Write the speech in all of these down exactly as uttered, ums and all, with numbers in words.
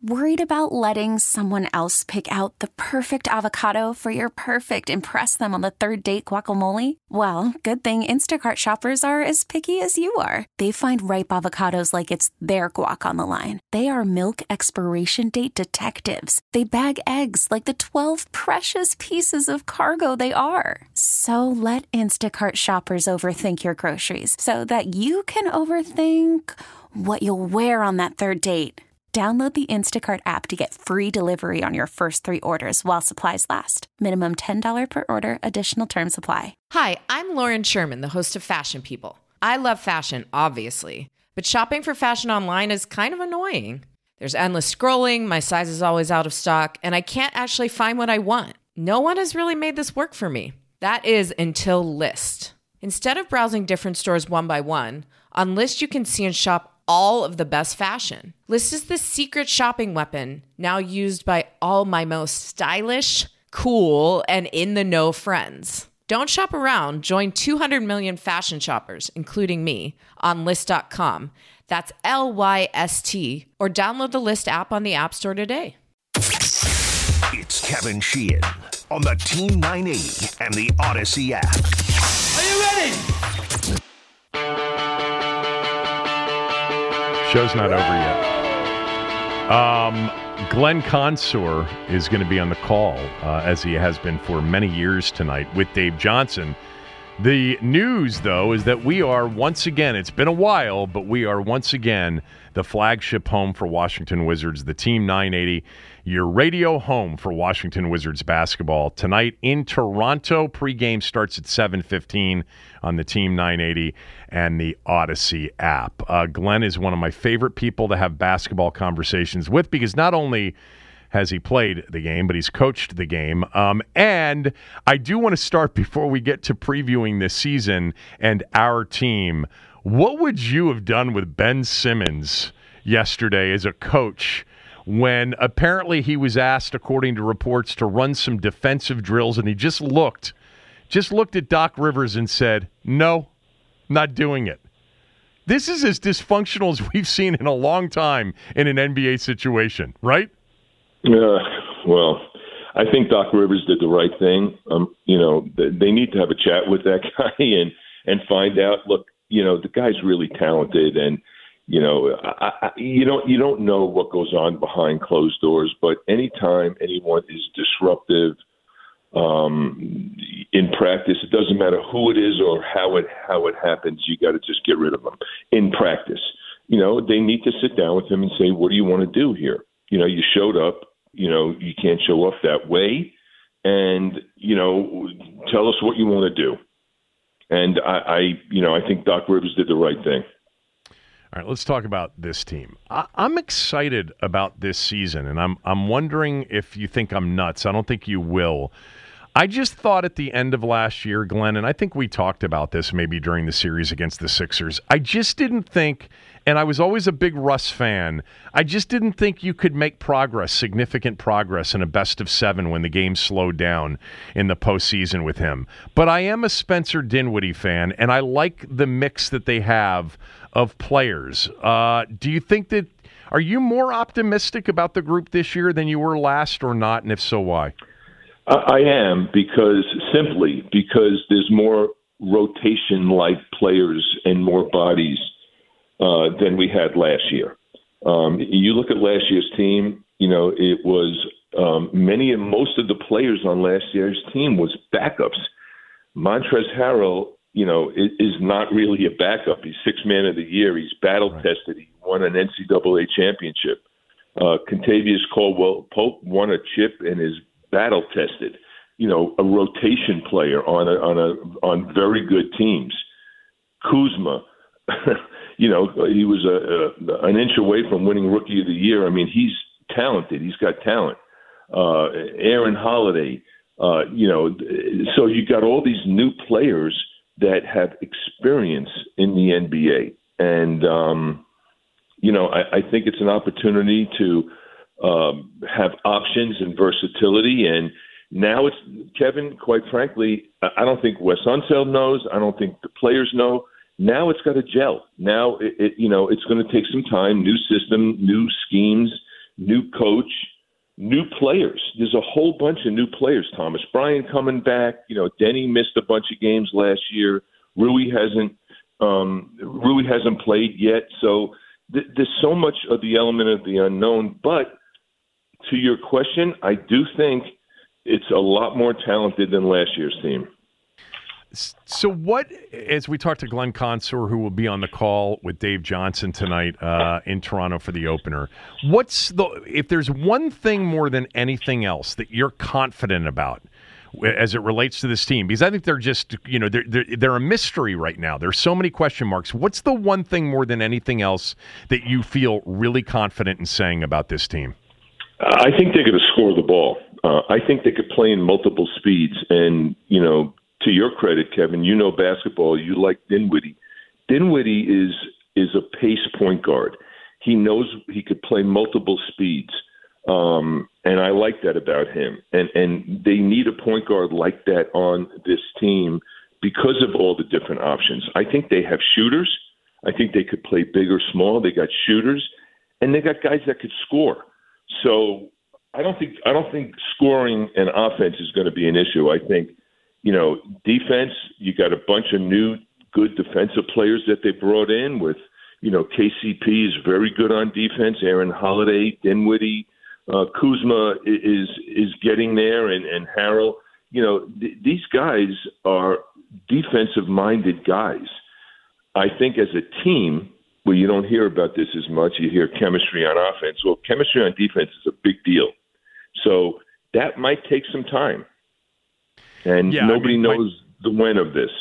Worried about letting someone else pick out the perfect avocado for your perfect impress them on the third date guacamole? Well, good thing Instacart shoppers are as picky as you are. They find ripe avocados like it's their guac on the line. They are milk expiration date detectives. They bag eggs like the twelve precious pieces of cargo they are. So let Instacart shoppers overthink your groceries so that you can overthink what you'll wear on that third date. Download the Instacart app to get free delivery on your first three orders while supplies last. Minimum ten dollars per order. Additional terms apply. Hi, I'm Lauren Sherman, the host of Fashion People. I love fashion, obviously, but shopping for fashion online is kind of annoying. There's endless scrolling, my size is always out of stock, and I can't actually find what I want. No one has really made this work for me. That is until Lyst. Instead of browsing different stores one by one, on Lyst you can see and shop all of the best fashion. Lyst is the secret shopping weapon now used by all my most stylish, cool, and in-the-know friends. Don't shop around. Join two hundred million fashion shoppers, including me, on Lyst dot com. That's L Y S T. Or download the Lyst app on the App Store today. It's Kevin Sheehan on the Team nine eighty and the Odyssey app. Are you ready? Show's not over yet. Um, Glenn Consor is going to be on the call, uh, as he has been for many years tonight, with Dave Johnson. The news, though, is that we are once again, it's been a while, but we are once again the flagship home for Washington Wizards, the Team nine eighty, your radio home for Washington Wizards basketball. Tonight in Toronto, pregame starts at seven fifteen on the Team nine eighty and the Odyssey app. Uh, Glenn is one of my favorite people to have basketball conversations with because not only has he played the game, but he's coached the game. Um, and I do want to start, before we get to previewing this season and our team, what would you have done with Ben Simmons yesterday as a coach when apparently he was asked, according to reports, to run some defensive drills, and he just looked, just looked at Doc Rivers and said, no, not doing it. This is as dysfunctional as we've seen in a long time in an N B A situation, right? Yeah, well, I think Doc Rivers did the right thing. Um, you know, they need to have a chat with that guy and, and find out, look, you know, the guy's really talented, and, you know, I, I, you don't you don't know what goes on behind closed doors, but anytime anyone is disruptive um, in practice, it doesn't matter who it is or how it how it happens, you got to just get rid of them in practice. You know, they need to sit down with him and say, what do you want to do here? You know, you showed up. You know, you can't show up that way, and, you know, tell us what you want to do. And I, I, you know, I think Doc Rivers did the right thing. All right, let's talk about this team. I, I'm excited about this season, and I'm I'm wondering if you think I'm nuts. I don't think you will. I just thought at the end of last year, Glenn, and I think we talked about this maybe during the series against the Sixers, I just didn't think, and I was always a big Russ fan, I just didn't think you could make progress, significant progress, in a best of seven when the game slowed down in the postseason with him. But I am a Spencer Dinwiddie fan, and I like the mix that they have of players. Uh, do you think that, are you more optimistic about the group this year than you were last, or not, and if so, why? I am, because simply because there's more rotation-like players and more bodies uh, than we had last year. Um, you look at last year's team, you know, it was um, many and most of the players on last year's team was backups. Montrezl Harrell, you know, is, is not really a backup. He's sixth man of the year. He's battle-tested. He won an N C double A championship. Uh, Kentavious Caldwell-Pope won a chip and is battle tested, you know, a rotation player on a, on a on very good teams. Kuzma, you know, he was a, a, an inch away from winning Rookie of the Year. I mean, he's talented. He's got talent. Uh, Aaron Holiday, uh, you know, so you got all these new players that have experience in the N B A, and um, you know, I, I think it's an opportunity to Um, have options and versatility. And now it's, Kevin, quite frankly, I don't think Wes Unseld knows. I don't think the players know. Now it's got to gel. Now, it, it, you know, it's going to take some time, new system, new schemes, new coach, new players. There's a whole bunch of new players. Thomas Bryant coming back. You know, Denny missed a bunch of games last year. Rui hasn't um, Rui hasn't played yet. So th- there's so much of the element of the unknown. But to your question, I do think it's a lot more talented than last year's team. So what, as we talk to Glenn Consor, who will be on the call with Dave Johnson tonight uh, in Toronto for the opener, what's the, if there's one thing more than anything else that you're confident about as it relates to this team? Because I think they're just, you know, they're, they're, they're a mystery right now. There's so many question marks. What's the one thing more than anything else that you feel really confident in saying about this team? I think they're going to score the ball. Uh, I think they could play in multiple speeds. And, you know, to your credit, Kevin, you know basketball. You like Dinwiddie. Dinwiddie is is a pace point guard. He knows he could play multiple speeds, um, and I like that about him. And and they need a point guard like that on this team because of all the different options. I think they have shooters. I think they could play big or small. They got shooters, and they got guys that could score. So I don't think I don't think scoring and offense is going to be an issue. I think. You know, defense, you got a bunch of new good defensive players that they brought in with, you know, K C P is very good on defense. Aaron Holiday, Dinwiddie, uh, Kuzma is is getting there, and, and Harrell. You know, th- these guys are defensive-minded guys. I think as a team, well, you don't hear about this as much. You hear chemistry on offense. Well, chemistry on defense is a big deal. So that might take some time. And yeah, nobody I mean, knows my, the when of this.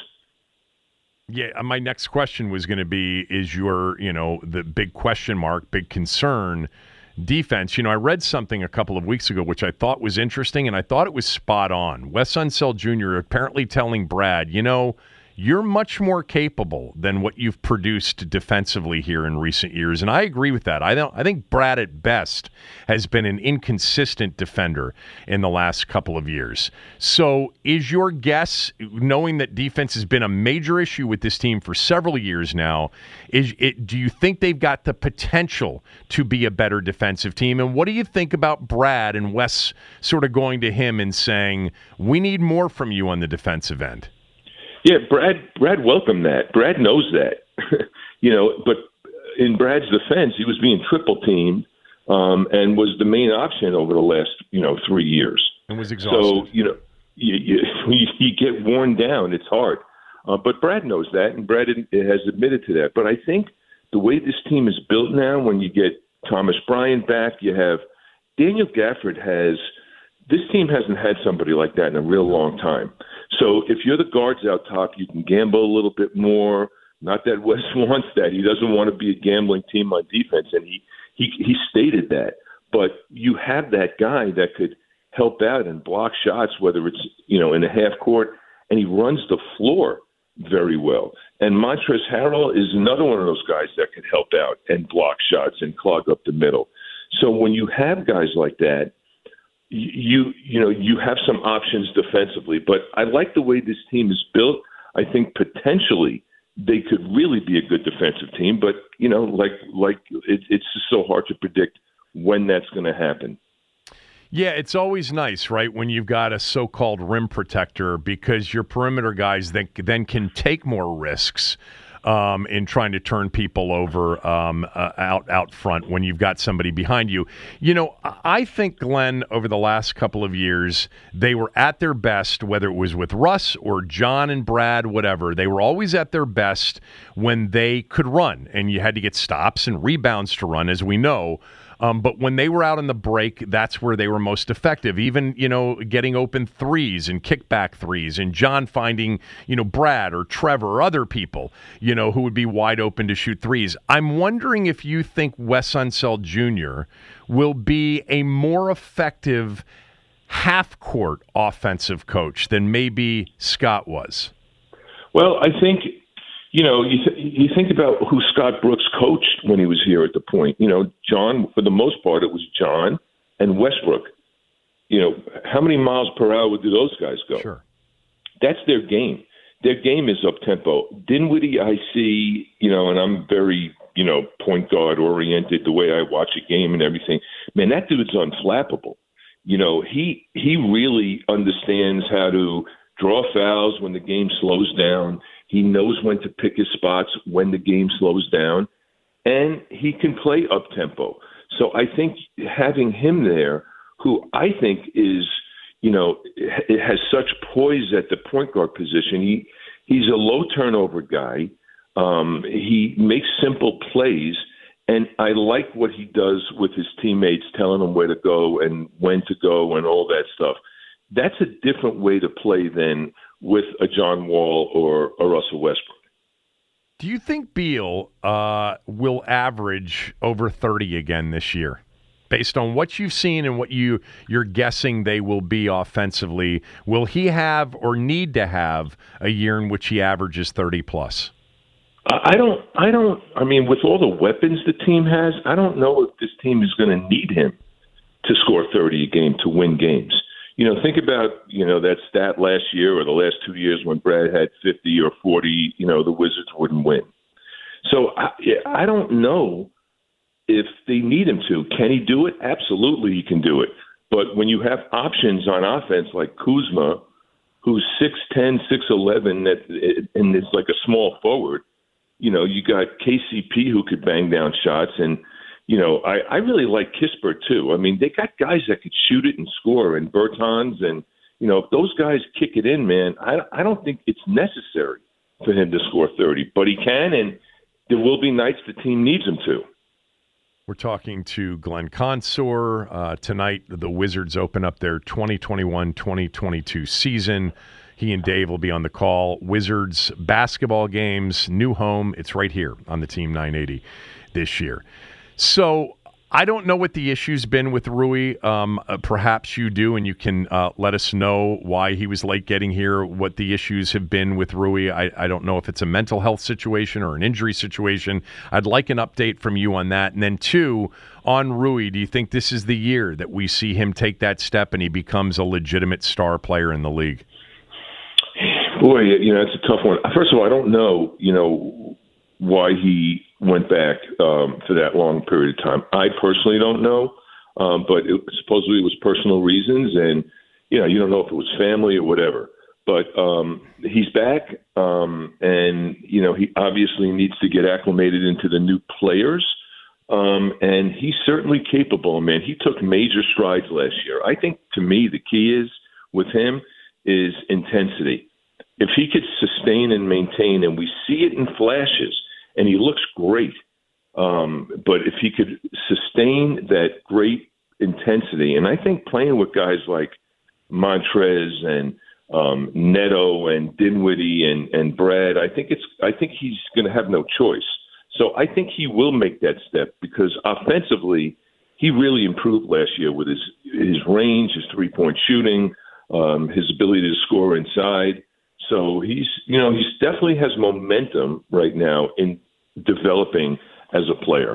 Yeah, my next question was going to be, is your, you know, the big question mark, big concern, defense. You know, I read something a couple of weeks ago, which I thought was interesting, and I thought it was spot on. Wes Unseld Junior apparently telling Brad, you know, you're much more capable than what you've produced defensively here in recent years. And I agree with that. I don't I think Brad at best has been an inconsistent defender in the last couple of years. So is your guess, knowing that defense has been a major issue with this team for several years now, is it, do you think they've got the potential to be a better defensive team? And what do you think about Brad and Wes sort of going to him and saying, we need more from you on the defensive end? Yeah, Brad. Brad welcomed that. Brad knows that, you know. But in Brad's defense, he was being triple teamed um, and was the main option over the last, you know, three years. And was exhausted. So you know, you, you, you get worn down. It's hard. Uh, but Brad knows that, and Brad has admitted to that. But I think the way this team is built now, when you get Thomas Bryant back, you have Daniel Gafford has. This team hasn't had somebody like that in a real long time. So if you're the guards out top, you can gamble a little bit more. Not that Wes wants that. He doesn't want to be a gambling team on defense, and he, he, he stated that. But you have that guy that could help out and block shots, whether it's, you know, in the half court, and he runs the floor very well. And Montrezl Harrell is another one of those guys that could help out and block shots and clog up the middle. So when you have guys like that, You you know you have some options defensively, but I like the way this team is built. I think potentially they could really be a good defensive team, but you know, like like it, it's just so hard to predict when that's going to happen. Yeah, it's always nice, right, when you've got a so-called rim protector, because your perimeter guys then then can take more risks Um, in trying to turn people over um, uh, out out front when you've got somebody behind you. You know, I think, Glenn, over the last couple of years, they were at their best, whether it was with Russ or John and Brad, whatever. They were always at their best when they could run, and you had to get stops and rebounds to run, as we know. Um, but when they were out on the break, that's where they were most effective. Even, you know, getting open threes and kickback threes, and John finding, you know, Brad or Trevor or other people, you know, who would be wide open to shoot threes. I'm wondering if you think Wes Unseld Junior will be a more effective half-court offensive coach than maybe Scott was. Well, I think, you know, you, th- you think about who Scott Brooks coached when he was here at the point. You know, John, for the most part, it was John and Westbrook. You know, how many miles per hour do those guys go? Sure. That's their game. Their game is up-tempo. Dinwiddie, I see, you know, and I'm very you know, point guard oriented, the way I watch a game and everything. Man, that dude's unflappable. You know, he he really understands how to draw fouls when the game slows down. He knows when to pick his spots when the game slows down, and he can play up tempo. So I think having him there, who I think is, you know, it has such poise at the point guard position. He he's a low turnover guy. Um, he makes simple plays. And I like what he does with his teammates, telling them where to go and when to go and all that stuff. That's a different way to play than with a John Wall or a Russell Westbrook. Do you think Beal uh, will average over thirty again this year? Based on what you've seen and what you, you're guessing they will be offensively, will he have or need to have a year in which he averages thirty plus? I don't, I don't, I mean, with all the weapons the team has, I don't know if this team is going to need him to score thirty a game to win games. You know, think about, you know, that stat last year or the last two years when Brad had fifty or forty, you know, the Wizards wouldn't win. So I, I don't know if they need him to. Can he do it? Absolutely he can do it. But when you have options on offense like Kuzma, who's six ten, six eleven, that, and is like a small forward, you know, you got K C P who could bang down shots. And, you know, I, I really like Kispert too. I mean, they got guys that could shoot it and score, and Bertans. And, you know, if those guys kick it in, man, I, I don't think it's necessary for him to score thirty. But he can, and there will be nights the team needs him to. We're talking to Glenn Consor. Uh, tonight, the Wizards open up their twenty twenty-one twenty twenty-two season. He and Dave will be on the call. Wizards basketball games, new home. It's right here on the Team nine eighty this year. So I don't know what the issue's been with Rui. Um, uh, perhaps you do, and you can uh, let us know why he was late getting here, what the issues have been with Rui. I, I don't know if it's a mental health situation or an injury situation. I'd like an update from you on that. And then, two, on Rui, do you think this is the year that we see him take that step and he becomes a legitimate star player in the league? Boy, you know, it's a tough one. First of all, I don't know, you know, why he went back um, for that long period of time. I personally don't know, um, but it, supposedly it was personal reasons, and, you know, you don't know if it was family or whatever. But um, he's back, um, and, you know, he obviously needs to get acclimated into the new players, um, and he's certainly capable, man. He took major strides last year. I think, to me, the key is, with him, is intensity. If he could sustain and maintain, and we see it in flashes, and he looks great, um, but if he could sustain that great intensity, and I think playing with guys like Montrez and um, Neto and Dinwiddie and, and Brad, I think it's I think he's going to have no choice. So I think he will make that step, because offensively, he really improved last year with his his range, his three point shooting, um, his ability to score inside. So he's, you know, he's definitely has momentum right now in developing as a player.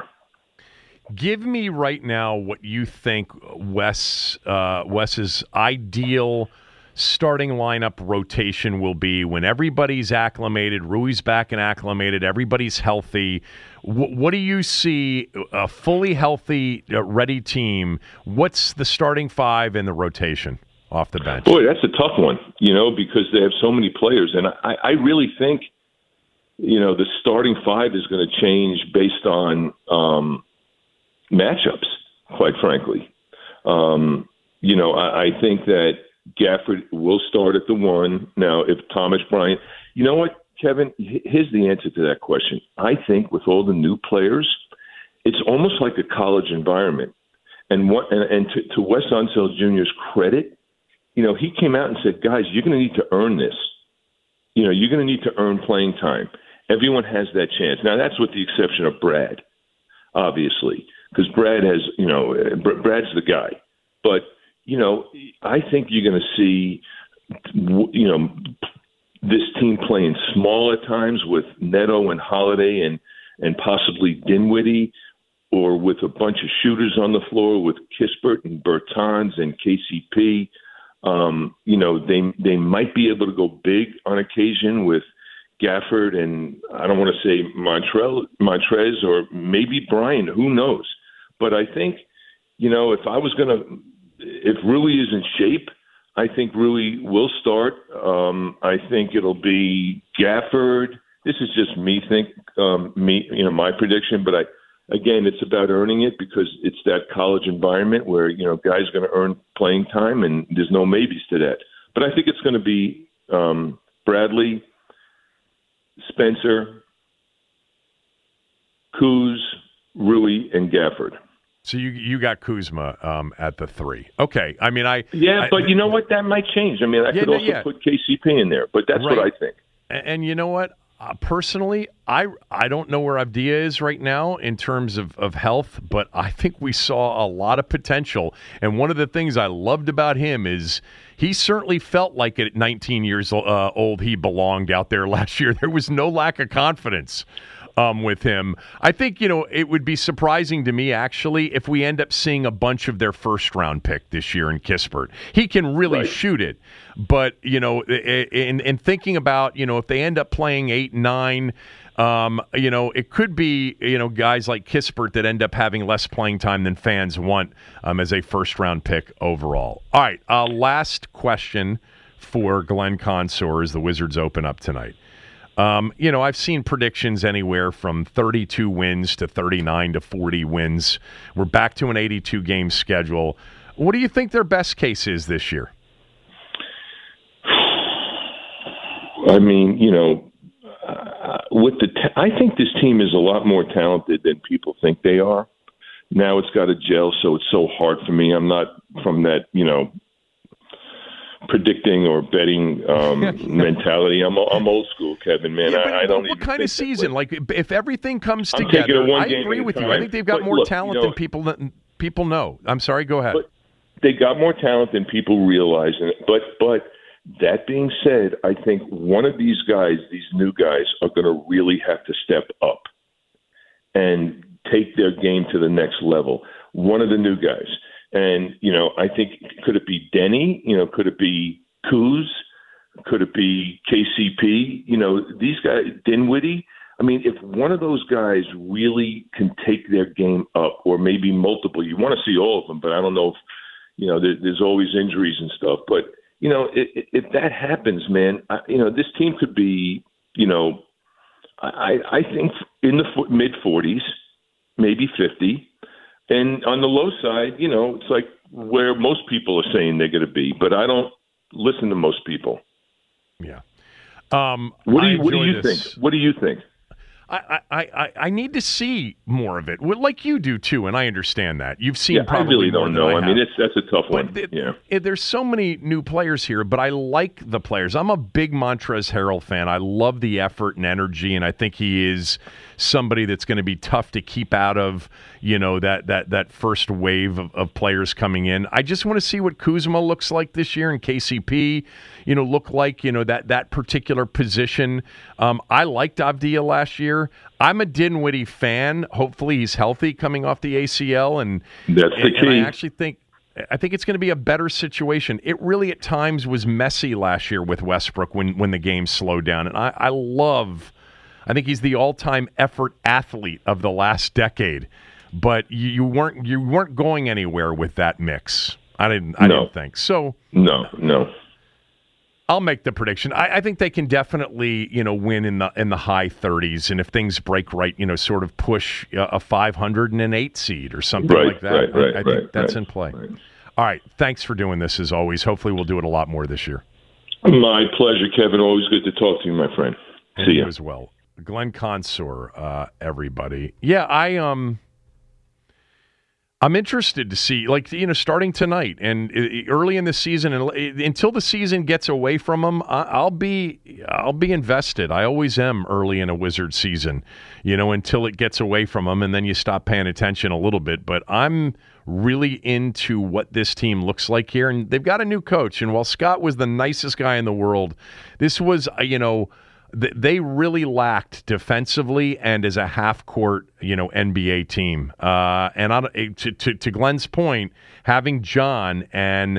Give me right now what you think Wes uh, Wes's ideal starting lineup rotation will be when everybody's acclimated, Rui's back and acclimated, everybody's healthy. W- what do you see, a fully healthy, uh, ready team? What's the starting five in the rotation off the bench? Boy, that's a tough one, you know, because they have so many players. And I, I really think, you know, the starting five is going to change based on um, matchups, quite frankly. Um, you know, I, I think that Gafford will start at the one. Now, if Thomas Bryant, you know what, Kevin, here's the answer to that question. I think with all the new players, it's almost like a college environment. And what, and, and to, to Wes Unseld Junior's credit, you know, he came out and said, guys, you're going to need to earn this. You know, you're going to need to earn playing time. Everyone has that chance. Now, that's with the exception of Brad, obviously, because Brad has, you know, Brad's the guy. But, you know, I think you're going to see, you know, this team playing small at times with Neto and Holiday and, and possibly Dinwiddie, or with a bunch of shooters on the floor with Kispert and Bertans and K C P. Um, you know, they they might be able to go big on occasion with Gafford and I don't want to say Montrell, Montrez or maybe Brian, who knows? But I think, you know, if I was going to, if Rui is in shape, I think Rui will start. Um, I think it'll be Gafford. This is just me think, um, me, you know, my prediction. But I, again, it's about earning it because it's that college environment where you know guys are going to earn playing time, and there's no maybes to that. But I think it's going to be um, Bradley, Spencer, Kuz, Rui, and Gafford. So you you got Kuzma um, at the three. Okay. I mean, I yeah, I, but you know what? That might change. I mean, I yeah, could no, also yeah. put K C P in there, but that's right. what I think. And, and you know what? Uh, personally, I I don't know where Avdia is right now in terms of, of health, but I think we saw a lot of potential. And one of the things I loved about him is he certainly felt like at nineteen years uh, old he belonged out there last year. There was no lack of confidence um, with him. I think, you know, it would be surprising to me, actually, if we end up seeing a bunch of their first-round pick this year in Kispert. He can really Right. shoot it. But, you know, in, in thinking about, you know, if they end up playing eight, nine, um, you know, it could be, you know, guys like Kispert that end up having less playing time than fans want um, as a first-round pick overall. All right, uh, last question for Glenn Consor as the Wizards open up tonight. Um, you know, I've seen predictions anywhere from thirty-two wins to thirty-nine to forty wins. We're back to an eighty-two game schedule. What do you think their best case is this year? I mean, you know, uh, with the, t- I think this team is a lot more talented than people think they are. Now it's got a gel, so it's so hard for me. I'm not from that, you know, predicting or betting um, mentality. I'm I'm old school, Kevin. Man, Yeah, but, I, I don't. What even kind of season? Like, Like, if everything comes I'm taking together, it one I game agree at a with you. time. I think they've got But more look, talent you know, than people than people know. I'm sorry. Go ahead. But they got more talent than people realize. And but but that being said, I think one of these guys, these new guys, are going to really have to step up and take their game to the next level. One of the new guys, and you know, I think could it be Denny? You know, could it be Kuz? Could it be K C P? You know, these guys, Dinwiddie. I mean, if one of those guys really can take their game up, or maybe multiple, you want to see all of them, but I don't know if, you know, there, there's always injuries and stuff. But, you know, if, if that happens, man, I, you know, this team could be, you know, I, I think in the mid forties, maybe fifty. And on the low side, you know, it's like where most people are saying they're going to be, but I don't listen to most people. Yeah. Um, what do you, I what do you this. think? What do you think? I, I, I, I need to see more of it, well, like you do too, and I understand that. You've seen Yeah, probably I really more don't than know. I, I, mean, have. it's that's a tough one. But th- yeah. it, there's so many new players here, but I like the players. I'm a big Montrezl Harrell fan. I love the effort and energy, and I think he is somebody that's going to be tough to keep out of, you know, that that that first wave of, of players coming in. I just want to see what Kuzma looks like this year and K C P, you know, look like, you know, that that particular position. Um, I liked Avdia last year. I'm a Dinwiddie fan. Hopefully he's healthy coming off the A C L, and that's the and, key. and I actually think I think it's going to be a better situation. It really at times was messy last year with Westbrook when when the game slowed down, and I, I love. I think he's the all-time effort athlete of the last decade, but you, you weren't you weren't going anywhere with that mix. I didn't. I No. didn't think so. No, no. I'll make the prediction. I, I think they can definitely, you know, win in the in the high thirties, and if things break right, you know, sort of push a, a five hundred and an eight seed or something Right, like that. right, right, I, I think right, that's right, in play. right. All right. Thanks for doing this as always. Hopefully, we'll do it a lot more this year. My pleasure, Kevin. Always good to talk to you, my friend. And See you you. as well. Glenn Consor, uh, everybody. Yeah, I um, I'm interested to see, like, you know, starting tonight and uh, early in the season, and uh, until the season gets away from them, I, I'll be I'll be invested. I always am early in a Wizard season, you know, until it gets away from them, and then you stop paying attention a little bit. But I'm really into what this team looks like here, and they've got a new coach. And while Scott was the nicest guy in the world, this was, uh, you know. They really lacked defensively and as a half-court, you know, N B A team. Uh, and I, to, to to Glenn's point, having John and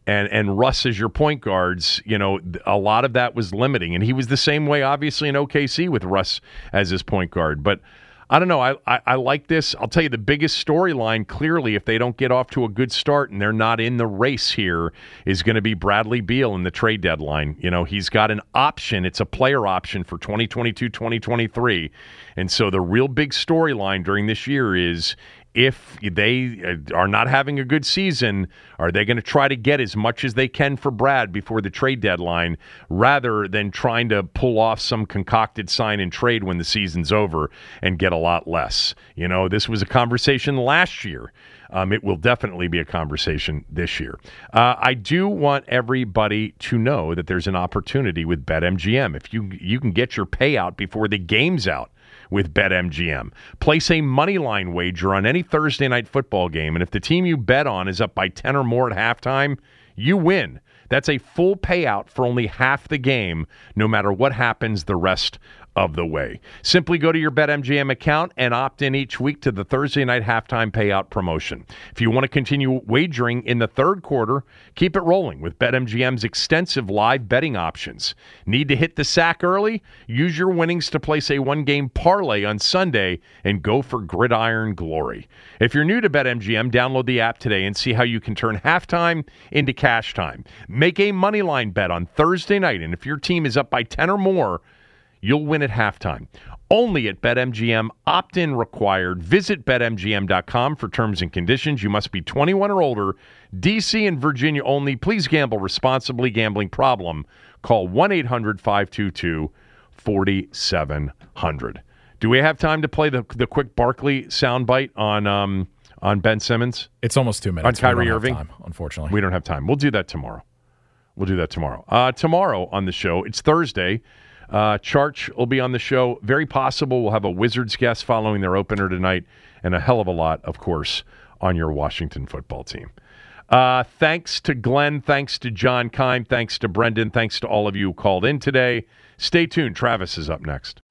and and Russ as your point guards, you know, a lot of that was limiting. And he was the same way, obviously, in O K C with Russ as his point guard. But I don't know. I, I, I like this. I'll tell you the biggest storyline, clearly, if they don't get off to a good start and they're not in the race here, is going to be Bradley Beal in the trade deadline. You know, he's got an option. It's a player option for twenty twenty-two twenty twenty-three. And so the real big storyline during this year is, if they are not having a good season, are they going to try to get as much as they can for Brad before the trade deadline rather than trying to pull off some concocted sign and trade when the season's over and get a lot less? You know, this was a conversation last year. Um, it will definitely be a conversation this year. Uh, I do want everybody to know that there's an opportunity with BetMGM. If you you can get your payout before the game's out with BetMGM. Place a moneyline wager on any Thursday night football game, and if the team you bet on is up by ten or more at halftime, you win. That's a full payout for only half the game, no matter what happens the rest of the way. Simply go to your BetMGM account and opt in each week to the Thursday night halftime payout promotion. If you want to continue wagering in the third quarter, keep it rolling with BetMGM's extensive live betting options. Need to hit the sack early? Use your winnings to place a one-game parlay on Sunday and go for gridiron glory. If you're new to BetMGM, download the app today and see how you can turn halftime into cash time. Make a moneyline bet on Thursday night, and if your team is up by ten or more, you'll win at halftime. Only at BetMGM. Opt-in required. Visit Bet M G M dot com for terms and conditions. You must be twenty-one or older. D C and Virginia only. Please gamble responsibly. Gambling problem? Call one eight hundred five two two four seven zero zero. Do we have time to play the the quick Barkley soundbite on um on Ben Simmons? It's almost two minutes. On Kyrie Irving? Time, unfortunately. We don't have time. We'll do that tomorrow. We'll do that tomorrow. Uh, tomorrow on the show, it's Thursday. Uh, Charch will be on the show. Very possible we'll have a Wizards guest following their opener tonight, and a hell of a lot, of course, on your Washington football team. Uh, thanks to Glenn. Thanks to John Keim. Thanks to Brendan. Thanks to all of you who called in today. Stay tuned. Travis is up next.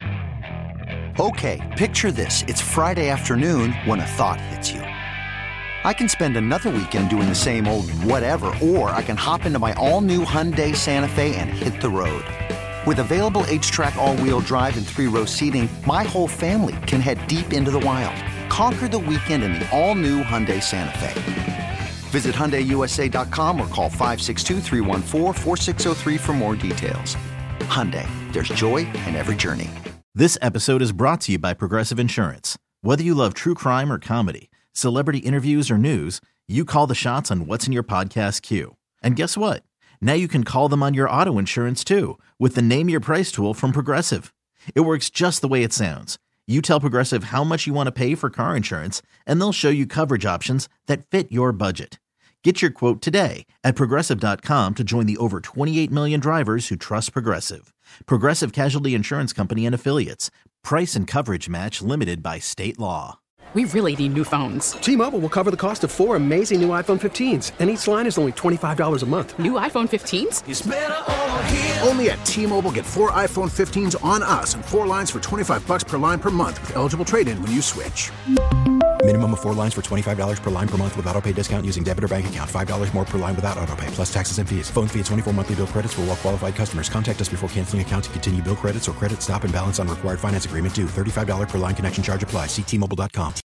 Okay, picture this. It's Friday afternoon when a thought hits you. I can spend another weekend doing the same old whatever, or I can hop into my all-new Hyundai Santa Fe and hit the road. With available H-Track all-wheel drive and three-row seating, my whole family can head deep into the wild. Conquer the weekend in the all-new Hyundai Santa Fe. Visit Hyundai U S A dot com or call five six two, three one four, four six zero three for more details. Hyundai, there's joy in every journey. This episode is brought to you by Progressive Insurance. Whether you love true crime or comedy, celebrity interviews or news, you call the shots on what's in your podcast queue. And guess what? Now you can call them on your auto insurance too with the Name Your Price tool from Progressive. It works just the way it sounds. You tell Progressive how much you want to pay for car insurance, and they'll show you coverage options that fit your budget. Get your quote today at Progressive dot com to join the over twenty-eight million drivers who trust Progressive. Progressive Casualty Insurance Company and Affiliates. Price and coverage match limited by state law. We really need new phones. T-Mobile will cover the cost of four amazing new iPhone fifteens, and each line is only twenty-five dollars a month. New iPhone fifteens? It's better over here. Only at T-Mobile, get four iPhone fifteens on us and four lines for twenty-five dollars per line per month with eligible trade-in when you switch. Minimum of four lines for twenty-five dollars per line per month with autopay discount using debit or bank account. five dollars more per line without autopay, plus taxes and fees. Phone fee at twenty-four monthly bill credits for well-qualified customers. Contact us before canceling account to continue bill credits or credit stop and balance on required finance agreement due. thirty-five dollars per line connection charge applies. See T Mobile dot com.